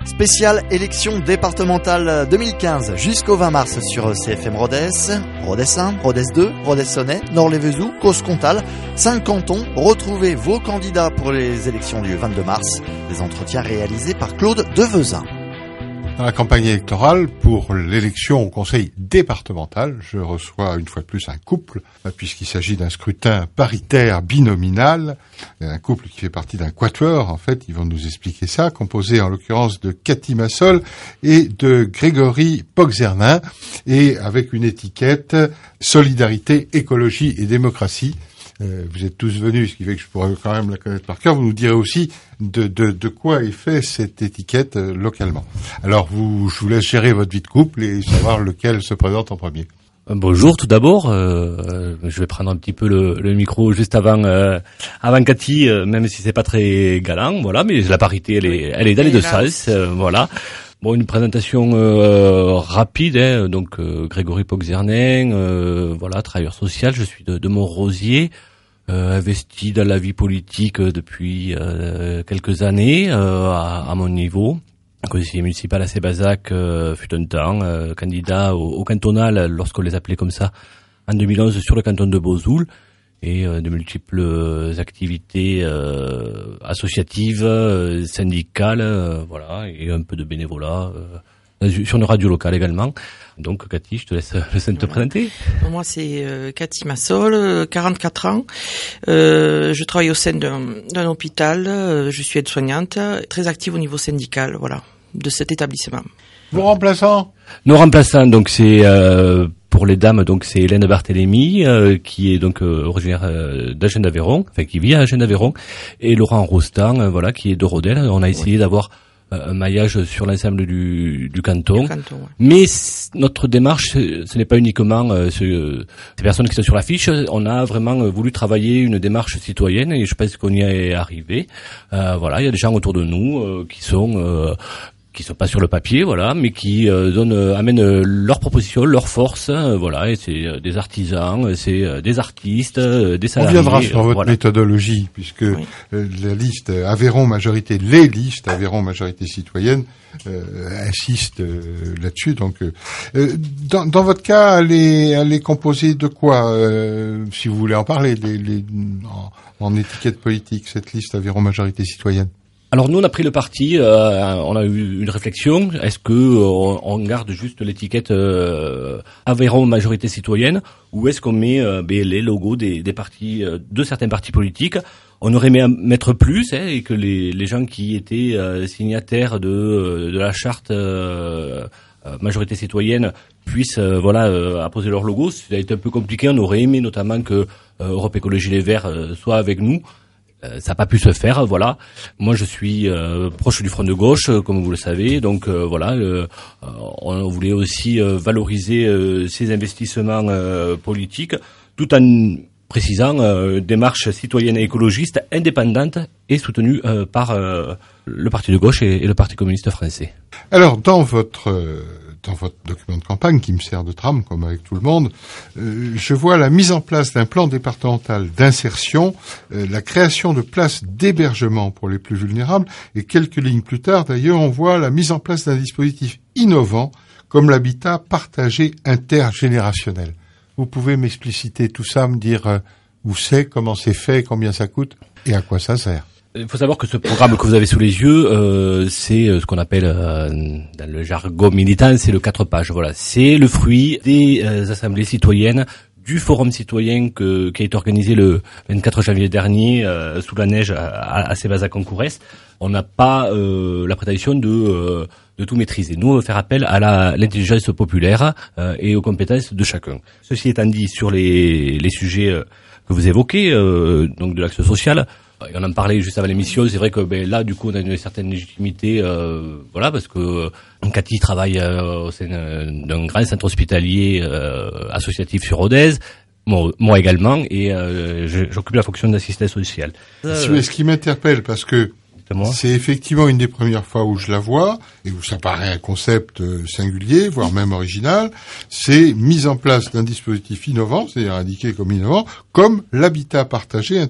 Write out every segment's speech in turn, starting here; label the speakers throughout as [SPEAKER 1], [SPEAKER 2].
[SPEAKER 1] Spéciale élection départementale 2015 jusqu'au 20 mars sur CFM Rodez. Rodez 1, Rodez 2, Rodez-Sonnet, Nord-les-Vezous, Causse-Comtal. 5 cantons. Retrouvez vos candidats pour les élections du 22 mars. Des entretiens réalisés par Claude Devezin.
[SPEAKER 2] Dans la campagne électorale, pour l'élection au conseil départemental, je reçois une fois de plus un couple, puisqu'il s'agit d'un scrutin paritaire binominal, un couple qui fait partie d'un quatuor, en fait, ils vont nous expliquer ça, composé en l'occurrence de Cathy Massol et de Grégory Pogzernin, et avec une étiquette Solidarité, Écologie et Démocratie. Vous êtes tous venus, ce qui fait que je pourrais quand même la connaître par cœur. Vous nous direz aussi de quoi est fait cette étiquette localement. Alors, je vous laisse gérer votre vie de couple et savoir lequel se présente en premier.
[SPEAKER 3] Bonjour, tout d'abord. Je vais prendre un petit peu le micro juste avant Cathy, même si c'est pas très galant, voilà. Mais la parité, elle est dans les deux sens, voilà. Bon, une présentation rapide, hein, donc Grégory Pogzernin, voilà, travailleur social, je suis de Montrosier, investi dans la vie politique depuis quelques années à mon niveau. Conseiller municipal à Sébazac fut un temps, candidat au cantonal lorsqu'on les appelait comme ça en 2011 sur le canton de Bozoul. Et de multiples activités associatives, syndicales, voilà, et un peu de bénévolat sur une radio locale également. Donc Cathy, je te laisse te présenter.
[SPEAKER 4] Moi c'est Cathy Massol, 44 ans. Je travaille au sein d'un hôpital, je suis aide-soignante, très active au niveau syndical, voilà, de cet établissement.
[SPEAKER 2] Vos remplaçants ?
[SPEAKER 3] Nos remplaçants, donc c'est pour les dames, donc c'est Hélène Barthélémy, qui est donc originaire d'Agen d'Aveyron, enfin qui vit à Agen d'Aveyron, et Laurent Rostand, voilà, qui est de Rodel. On a essayé d'avoir un maillage sur l'ensemble du canton.
[SPEAKER 4] Ouais.
[SPEAKER 3] Mais notre démarche, ce n'est pas uniquement ces personnes qui sont sur l'affiche. On a vraiment voulu travailler une démarche citoyenne et je pense qu'on y est arrivé. Voilà, il y a des gens autour de nous qui sont pas sur le papier, voilà, mais qui amènent leurs propositions, leurs forces, voilà, et c'est des artisans, c'est des artistes, des salariés.
[SPEAKER 2] On viendra sur votre méthodologie, puisque la liste Aveyron Majorité, les listes Aveyron Majorité Citoyenne insistent là-dessus. Donc, dans votre cas, elle est composée de quoi, si vous voulez en parler, en étiquette politique, cette liste Aveyron Majorité Citoyenne?
[SPEAKER 3] Alors nous on a pris le parti, on a eu une réflexion. Est-ce que on garde juste l'étiquette Aveyron Majorité Citoyenne ou est-ce qu'on met les logos des partis, de certains partis politiques? On aurait aimé mettre plus, et que les gens qui étaient signataires de la charte Majorité Citoyenne puissent apposer leur logo. Ça a été un peu compliqué. On aurait aimé notamment que Europe Écologie Les Verts soit avec nous. Ça n'a pas pu se faire, voilà. Moi, je suis proche du Front de gauche, comme vous le savez. Donc, on voulait aussi valoriser ces investissements politiques, tout en précisant démarche citoyenne et écologiste indépendante et soutenue par le Parti de gauche et le Parti communiste français.
[SPEAKER 2] Alors, dans votre document de campagne, qui me sert de trame, comme avec tout le monde, je vois la mise en place d'un plan départemental d'insertion, la création de places d'hébergement pour les plus vulnérables, et quelques lignes plus tard, d'ailleurs, on voit la mise en place d'un dispositif innovant, comme l'habitat partagé intergénérationnel. Vous pouvez m'expliciter tout ça, me dire où c'est, comment c'est fait, combien ça coûte, et à quoi ça sert?
[SPEAKER 3] Il faut savoir que ce programme que vous avez sous les yeux, c'est ce qu'on appelle dans le jargon militant, c'est le 4 pages. Voilà, c'est le fruit des assemblées citoyennes, du forum citoyen qui a été organisé le 24 janvier dernier sous la neige à Sébazac-en-Courès. On n'a pas la prétention de tout maîtriser. Nous, on veut faire appel à l'intelligence populaire et aux compétences de chacun. Ceci étant dit, sur les sujets que vous évoquez, donc de l'axe social. On en parlait juste avant l'émission, c'est vrai que là, du coup, on a une certaine légitimité, parce que Cathy travaille au sein d'un grand centre hospitalier associatif sur Rodez, moi également, et j'occupe la fonction d'assistant social.
[SPEAKER 2] Ce qui m'interpelle, parce que
[SPEAKER 3] dites-moi.
[SPEAKER 2] C'est effectivement une des premières fois où je la vois, et où ça paraît un concept singulier, voire même original. C'est mise en place d'un dispositif innovant, c'est-à-dire indiqué comme innovant, comme l'habitat partagé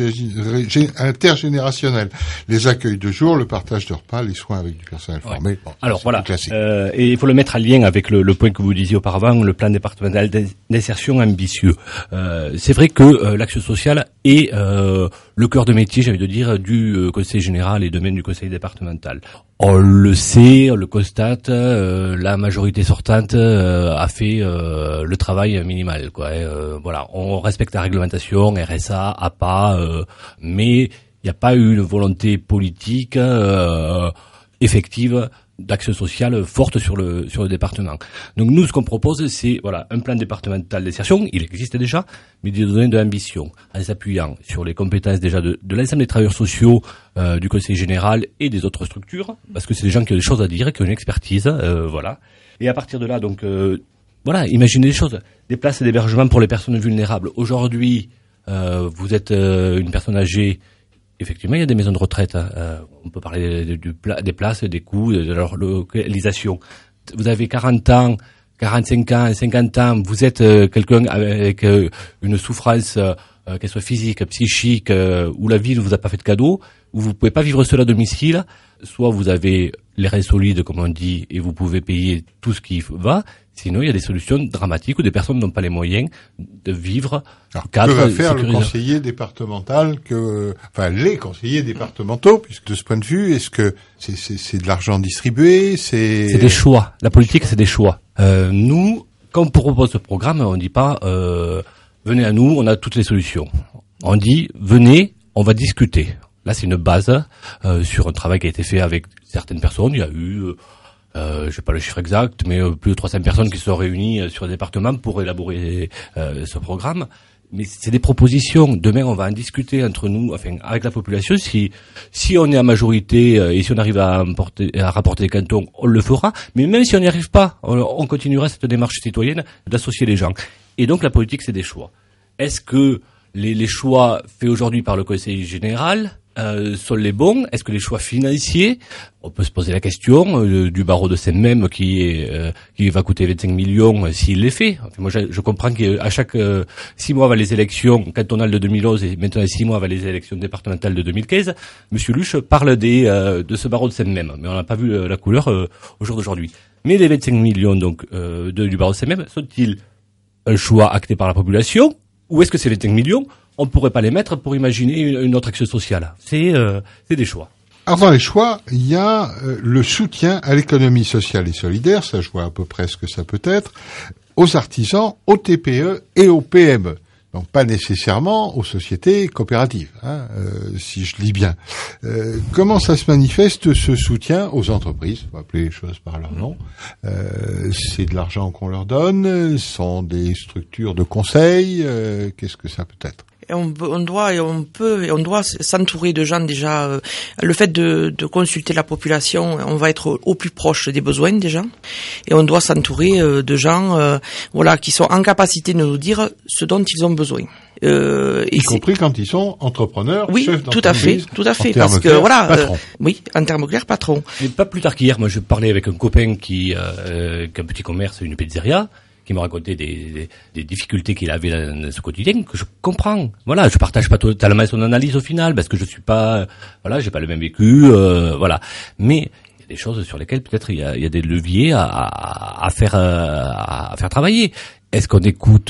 [SPEAKER 2] intergénérationnel. Les accueils de jour, le partage de repas, les soins avec du personnel formé.
[SPEAKER 3] Ouais.
[SPEAKER 2] Bon,
[SPEAKER 3] alors voilà,
[SPEAKER 2] classique.
[SPEAKER 3] et il faut le mettre en lien avec le point que vous disiez auparavant, le plan départemental d'insertion ambitieux. C'est vrai que l'action sociale est le cœur de métier, j'avais de dire, du conseil général et de même du conseil départemental. On le sait, on le constate, la majorité sortante a fait le travail minimal, quoi. Voilà, on respecte la réglementation, RSA, APA, mais il n'y a pas eu une volonté politique effective d'action sociale forte sur le département. Donc nous, ce qu'on propose, c'est un plan départemental d'insertion. Il existe déjà, mais de donner de l'ambition en s'appuyant sur les compétences déjà de l'ensemble des travailleurs sociaux, du conseil général et des autres structures, parce que c'est des gens qui ont des choses à dire, qui ont une expertise, voilà. Et à partir de là, donc imaginez des choses, des places d'hébergement pour les personnes vulnérables. Aujourd'hui, vous êtes une personne âgée. Effectivement, il y a des maisons de retraite. On peut parler des places, des coûts, de leur localisation. Vous avez 40 ans, 45 ans, 50 ans. Vous êtes quelqu'un avec une souffrance, qu'elle soit physique, psychique, où la vie ne vous a pas fait de cadeau, où vous pouvez pas vivre seul à domicile. Soit vous avez les reins solides, comme on dit, et vous pouvez payer tout ce qui va. Sinon, il y a des solutions dramatiques où des personnes n'ont pas les moyens de vivre.
[SPEAKER 2] Alors, que va faire le conseiller départemental les conseillers départementaux, puisque de ce point de vue, est-ce que c'est de l'argent distribué,
[SPEAKER 3] c'est des choix. La politique, c'est des choix. Nous, quand on propose ce programme, on dit pas, venez à nous, on a toutes les solutions. On dit, venez, on va discuter. Là, c'est une base, sur un travail qui a été fait avec certaines personnes. Il y a eu, je sais pas le chiffre exact, mais plus de 300 personnes qui se sont réunies sur le département pour élaborer ce programme. Mais c'est des propositions. Demain, on va en discuter entre nous, avec la population. Si on est à majorité et si on arrive à rapporter des cantons, on le fera. Mais même si on n'y arrive pas, on continuera cette démarche citoyenne d'associer les gens. Et donc, la politique, c'est des choix. Est-ce que les choix faits aujourd'hui par le conseil général sont les bons? Est-ce que les choix financiers, on peut se poser la question du barreau de Saint-Même qui va coûter 25 millions s'il les fait. Moi, je comprends qu'à chaque 6 mois avant les élections cantonales de 2011 et maintenant 6 mois avant les élections départementales de 2015, Monsieur Luche parle de ce barreau de Saint-Même, mais on n'a pas vu la couleur au jour d'aujourd'hui. Mais les 25 millions donc du barreau de Saint-Même sont-ils un choix acté par la population, ou est-ce que ces 25 millions on pourrait pas les mettre pour imaginer une autre action sociale? C'est des choix.
[SPEAKER 2] Avant les choix, il y a le soutien à l'économie sociale et solidaire, ça je vois à peu près ce que ça peut être, aux artisans, aux TPE et aux PME. Donc pas nécessairement aux sociétés coopératives, si je lis bien. Comment ça se manifeste, ce soutien aux entreprises? On va appeler les choses par leur nom. C'est de l'argent qu'on leur donne, sont des structures de conseil, qu'est-ce que ça peut être?
[SPEAKER 4] On doit s'entourer de gens déjà. Le fait de consulter la population, on va être au plus proche des besoins déjà, et on doit s'entourer de gens, qui sont en capacité de nous dire ce dont ils ont besoin.
[SPEAKER 2] Y compris quand ils sont entrepreneurs,
[SPEAKER 4] oui,
[SPEAKER 2] chefs
[SPEAKER 4] tout
[SPEAKER 2] d'entreprise.
[SPEAKER 4] à fait, parce que
[SPEAKER 2] patron.
[SPEAKER 4] Oui, en termes clairs, patron.
[SPEAKER 3] Et pas plus tard qu'hier, moi je parlais avec un copain qui a un petit commerce, une pizzeria, qui me racontait des difficultés qu'il avait dans ce quotidien, que je comprends. Voilà, je partage pas totalement son analyse au final, parce que je suis pas, j'ai pas le même vécu, Mais il y a des choses sur lesquelles peut-être il y a des leviers à faire travailler. Est-ce qu'on écoute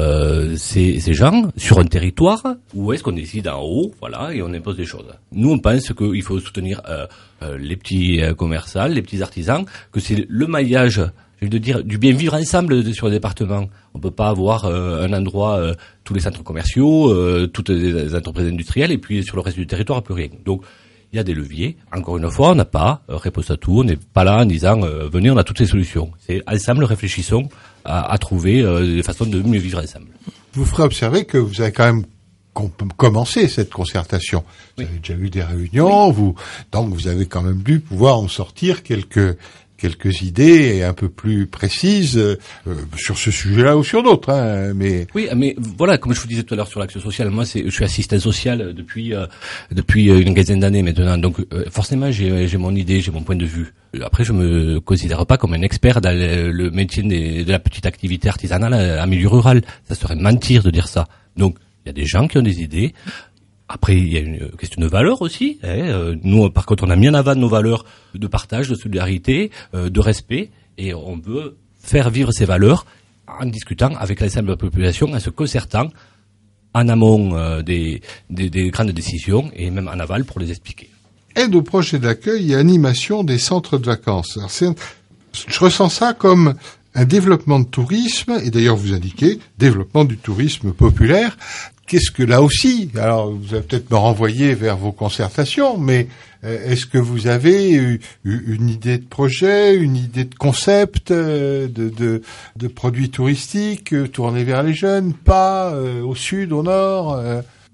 [SPEAKER 3] ces gens sur un territoire, ou est-ce qu'on décide en haut, et on impose des choses? Nous, on pense qu'il faut soutenir les petits commerçants, les petits artisans, que c'est le maillage, du bien vivre ensemble sur le département. On peut pas avoir un endroit, tous les centres commerciaux, toutes les entreprises industrielles, et puis sur le reste du territoire, plus rien. Donc, il y a des leviers. Encore une fois, on n'a pas réponse à tout. On n'est pas là en disant venez, on a toutes les solutions. C'est ensemble, réfléchissons à trouver des façons de mieux vivre ensemble.
[SPEAKER 2] Vous ferez observer que vous avez quand même commencé cette concertation. Vous avez déjà eu des réunions, donc vous avez quand même dû pouvoir en sortir quelques quelques idées un peu plus précises sur ce sujet-là ou sur d'autres. Hein, mais
[SPEAKER 3] voilà, comme je vous disais tout à l'heure sur l'action sociale, moi je suis assistant social depuis une quinzaine d'années maintenant. Donc forcément j'ai mon idée, j'ai mon point de vue. Après, je me considère pas comme un expert dans le métier de la petite activité artisanale en milieu rural. Ça serait mentir de dire ça. Donc, il y a des gens qui ont des idées. Après, il y a une question de valeur aussi. Nous, par contre, on a mis en avant nos valeurs de partage, de solidarité, de respect, et on veut faire vivre ces valeurs en discutant avec l'ensemble de la population, en se concertant en amont des grandes décisions et même en aval pour les expliquer.
[SPEAKER 2] Aide au projet d'accueil et animation des centres de vacances. Alors, je ressens ça comme un développement de tourisme, et d'ailleurs vous indiquez développement du tourisme populaire. Qu'est-ce que là aussi, alors vous allez peut-être me renvoyer vers vos concertations, mais est-ce que vous avez une idée de projet, une idée de concept de produits touristiques tournés vers les jeunes, pas au sud, au nord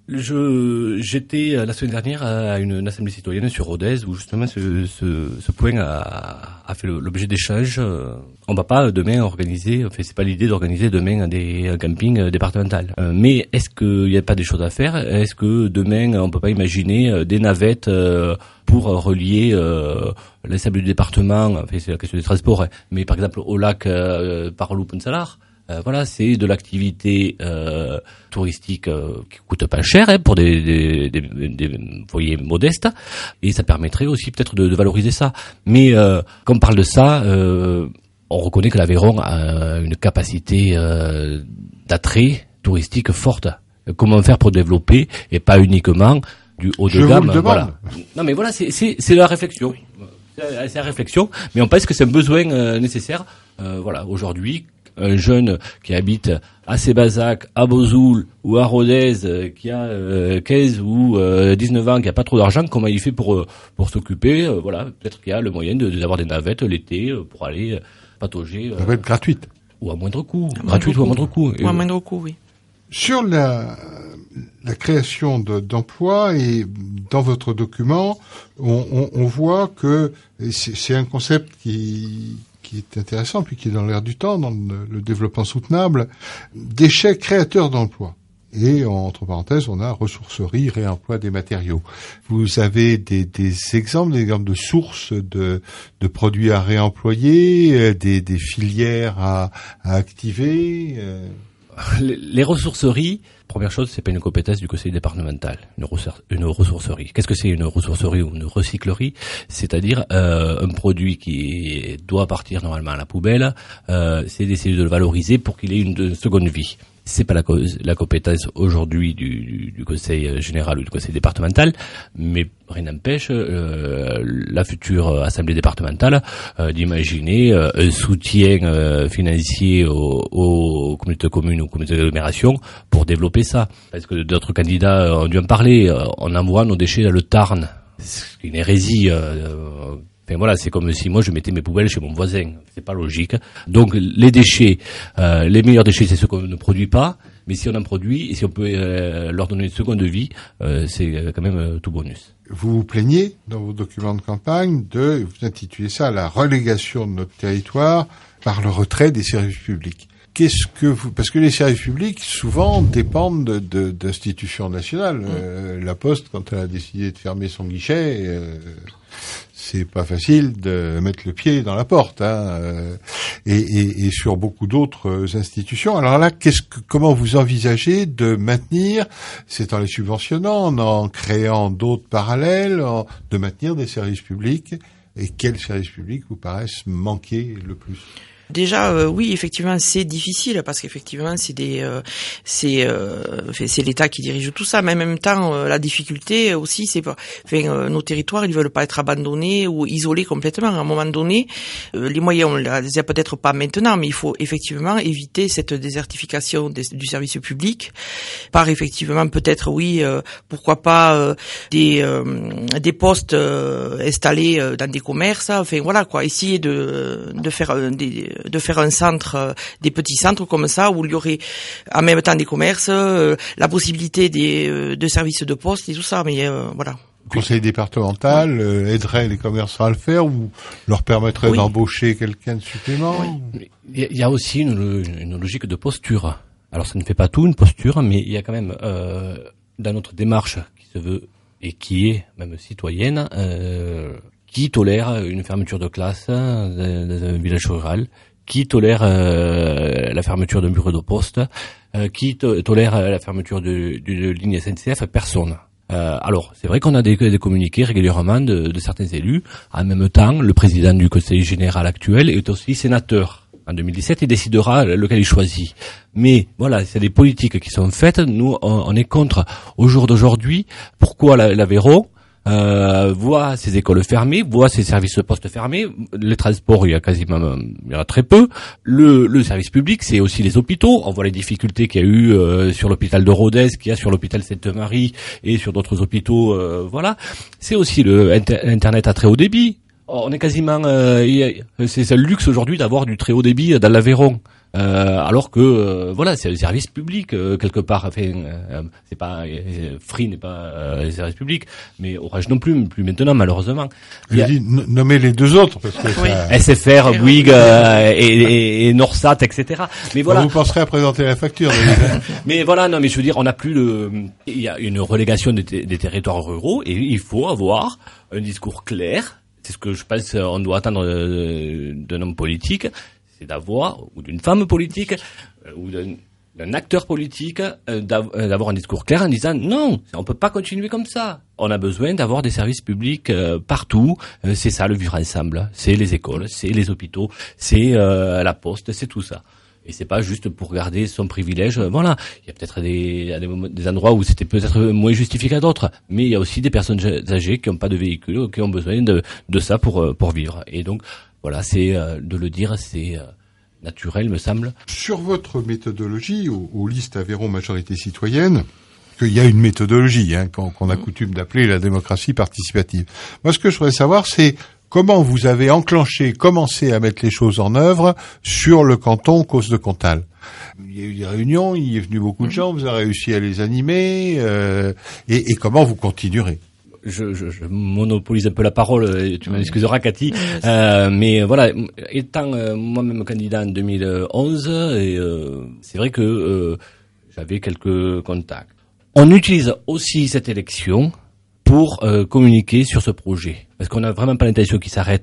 [SPEAKER 3] J'étais la semaine dernière à une assemblée citoyenne sur Rodez où justement ce point a fait l'objet d'échanges. On va pas demain organiser, enfin c'est pas l'idée d'organiser demain des campings départementaux. Mais est-ce qu'il y a pas des choses à faire? Est-ce que demain on peut pas imaginer des navettes pour relier l'ensemble du département? Enfin c'est la question des transports, hein, mais par exemple au lac Parlou-Punsalar. Voilà, c'est de l'activité touristique qui coûte pas cher pour des foyers modestes, et ça permettrait aussi peut-être de valoriser ça. Mais quand on parle de ça, on reconnaît que l'Aveyron a une capacité d'attrait touristique forte. Comment faire pour développer et pas uniquement du haut de gamme? Voilà. Non mais voilà, c'est la réflexion. C'est la réflexion, mais on pense que c'est un besoin nécessaire. Voilà, aujourd'hui. Un jeune qui habite à Sébazac, à Bozoul ou à Rodez, qui a 15 ou 19 ans, qui a pas trop d'argent, comment il fait pour s'occuper? Voilà, peut-être qu'il y a le moyen d'avoir des navettes l'été pour aller patauger.
[SPEAKER 2] Navettes gratuites.
[SPEAKER 3] Ou à moindre coût. Gratuites ou à moindre coût.
[SPEAKER 4] Ou à moindre coût, oui.
[SPEAKER 2] Sur la création d'emplois, et dans votre document, on voit que c'est un concept qui est intéressant, puis qui est dans l'air du temps, dans le développement soutenable, déchets créateurs d'emplois. Et, entre parenthèses, on a ressourcerie, réemploi des matériaux. Vous avez des exemples de sources de produits à réemployer, des filières à activer
[SPEAKER 3] Les ressourceries, première chose, c'est pas une compétence du conseil départemental, une ressourcerie. Qu'est-ce que c'est une ressourcerie ou une recyclerie? C'est-à-dire un produit qui doit partir normalement à la poubelle, c'est d'essayer de le valoriser pour qu'il ait une seconde vie. C'est pas la compétence aujourd'hui du conseil général ou du conseil départemental, mais rien n'empêche la future assemblée départementale d'imaginer un soutien financier aux communautés communes ou aux communautés d'agglomération pour développer ça. Parce que d'autres candidats ont dû en parler. On envoie nos déchets dans le Tarn. C'est une hérésie. Enfin voilà, c'est comme si moi je mettais mes poubelles chez mon voisin. C'est pas logique. Donc les déchets, les meilleurs déchets, c'est ceux qu'on ne produit pas. Mais si on en produit et si on peut leur donner une seconde vie, c'est quand même tout bonus.
[SPEAKER 2] Vous vous plaignez dans vos documents de campagne vous intitulez ça la relégation de notre territoire par le retrait des services publics. Parce que les services publics souvent dépendent d'institutions nationales. La Poste, quand elle a décidé de fermer son guichet, c'est pas facile de mettre le pied dans la porte, et sur beaucoup d'autres institutions. Alors là, comment vous envisagez de maintenir, c'est en les subventionnant, en créant d'autres parallèles, de maintenir des services publics, et quels services publics vous paraissent manquer le plus?
[SPEAKER 4] Déjà, oui, effectivement, c'est difficile parce qu'effectivement, c'est l'État qui dirige tout ça. Mais en même temps, la difficulté aussi, nos territoires, ils veulent pas être abandonnés ou isolés complètement. À un moment donné, les moyens, on les a peut-être pas maintenant, mais il faut effectivement éviter cette désertification du service public par effectivement peut-être, oui, pourquoi pas des postes installés dans des commerces. Enfin voilà quoi, essayer de faire un centre, des petits centres comme ça, où il y aurait en même temps des commerces, la possibilité de services de poste et tout ça, mais voilà.
[SPEAKER 2] conseil départemental aiderait les commerçants à le faire ou leur permettrait d'embaucher quelqu'un de supplément?
[SPEAKER 3] Il y a aussi une logique de posture. Alors ça ne fait pas tout, une posture, mais il y a quand même dans notre démarche qui se veut et qui est même citoyenne, qui tolère une fermeture de classe dans un village rural, qui tolère la fermeture d'un bureau de poste, qui tolère la fermeture d'une ligne SNCF, personne. Alors, c'est vrai qu'on a des communiqués régulièrement de certains élus. En même temps, le président du conseil général actuel est aussi sénateur. En 2017, il décidera lequel il choisit. Mais voilà, c'est des politiques qui sont faites. Nous, on est contre. Au jour d'aujourd'hui, pourquoi l'Aveyron voit ses écoles fermées, voit ses services de poste fermés, les transports, il y en a très peu. Le service public, c'est aussi les hôpitaux. On voit les difficultés qu'il y a eu sur l'hôpital de Rodez, qu'il y a sur l'hôpital Sainte-Marie et sur d'autres hôpitaux. Voilà. C'est aussi le Internet à très haut débit. On est quasiment, c'est le luxe aujourd'hui d'avoir du très haut débit dans l'Aveyron. Alors que voilà, c'est le service public quelque part. Enfin, c'est pas Free n'est pas le service public, mais Orange non plus maintenant malheureusement.
[SPEAKER 2] Je dis nommer les deux autres parce que ça...
[SPEAKER 3] SFR, Bouygues et Norsat, etc. Mais voilà.
[SPEAKER 2] Vous penserez à présenter la facture.
[SPEAKER 3] Mais voilà, non, mais je veux dire, on n'a plus il y a une relégation des territoires ruraux et il faut avoir un discours clair. C'est ce que je pense on doit attendre d'un homme politique. C'est d'avoir, ou d'une femme politique, ou d'un acteur politique, d'avoir un discours clair en disant non, on peut pas continuer comme ça. On a besoin d'avoir des services publics partout. C'est ça le vivre ensemble. C'est les écoles, c'est les hôpitaux, c'est la poste, c'est tout ça. Et c'est pas juste pour garder son privilège. Voilà, il y a peut-être des endroits où c'était peut-être moins justifié qu'à d'autres, mais il y a aussi des personnes âgées qui n'ont pas de véhicule, qui ont besoin de ça pour vivre. Et donc voilà, c'est de le dire, c'est naturel, me semble.
[SPEAKER 2] Sur votre méthodologie, aux listes Aveyron Majorité Citoyenne, qu'il y a une méthodologie qu'on a coutume d'appeler la démocratie participative. Moi, ce que je voudrais savoir, c'est comment vous avez commencé à mettre les choses en œuvre sur le canton Causse de Comtal. Il y a eu des réunions, il y est venu beaucoup de gens, vous avez réussi à les animer, et comment vous continuerez?
[SPEAKER 3] Je monopolise un peu la parole, tu m'en excuseras Cathy, mais voilà, étant moi-même candidat en 2011, et c'est vrai que j'avais quelques contacts. On utilise aussi cette élection pour communiquer sur ce projet. Parce qu'on n'a vraiment pas l'intention qu'il s'arrête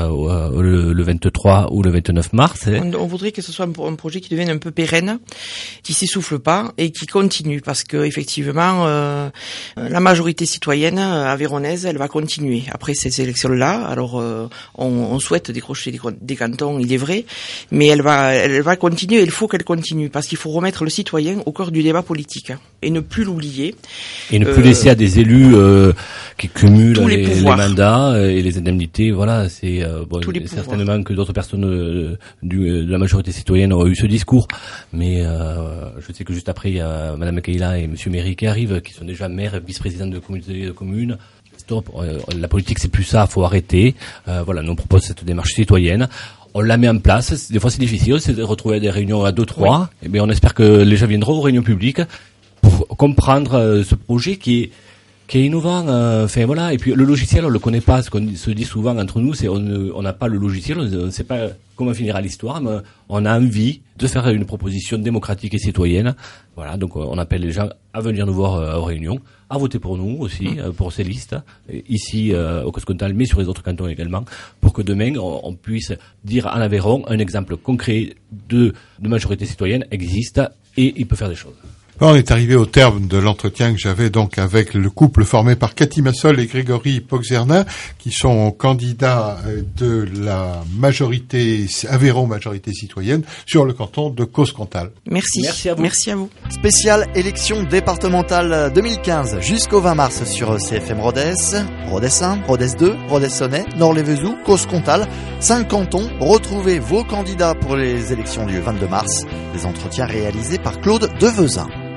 [SPEAKER 3] le 23 ou le 29 mars.
[SPEAKER 4] On voudrait que ce soit un projet qui devienne un peu pérenne, qui s'essouffle pas et qui continue. Parce que effectivement, la majorité citoyenne aveyronnaise, elle va continuer après ces élections-là. Alors, on souhaite décrocher des cantons, il est vrai, mais elle va continuer. Il faut qu'elle continue parce qu'il faut remettre le citoyen au cœur du débat politique et ne plus l'oublier.
[SPEAKER 3] Et ne plus laisser à des élus qui cumulent les mandats et les indemnités, voilà, c'est certainement que d'autres personnes de la majorité citoyenne ont eu ce discours, mais je sais que juste après il y a Madame Keïla et Monsieur Méry qui arrivent, qui sont déjà maires, vice-présidents de communautés de communes. Stop, la politique c'est plus ça, faut arrêter. Voilà, nous on propose cette démarche citoyenne. On la met en place. Des fois c'est difficile, c'est de retrouver à des réunions à 2-3. Et bien on espère que les gens viendront aux réunions publiques pour comprendre ce projet qui est innovant, enfin voilà. Et puis le logiciel, on le connaît pas. Ce qu'on se dit souvent entre nous, c'est on n'a pas le logiciel, on ne sait pas comment finira l'histoire, mais on a envie de faire une proposition démocratique et citoyenne. Voilà, donc on appelle les gens à venir nous voir aux réunions, à voter pour nous aussi, pour ces listes, ici au Causse Comtal, mais sur les autres cantons également, pour que demain on puisse dire en Aveyron un exemple concret de majorité citoyenne existe et il peut faire des choses.
[SPEAKER 2] On est arrivé au terme de l'entretien que j'avais donc avec le couple formé par Cathy Massol et Grégory Poxernin, qui sont candidats de la majorité Aveyron Majorité Citoyenne sur le canton de Causse Comtal.
[SPEAKER 4] Merci à vous. Merci à vous.
[SPEAKER 1] Spéciale élection départementale 2015 jusqu'au 20 mars sur CFM Rodez. Rodez 1, Rodez 2, Rodez-Sonnet, Nord-les-Vezoux, Causse Comtal. 5 cantons. Retrouvez vos candidats pour les élections du 22 mars. Des entretiens réalisés par Claude Devezin.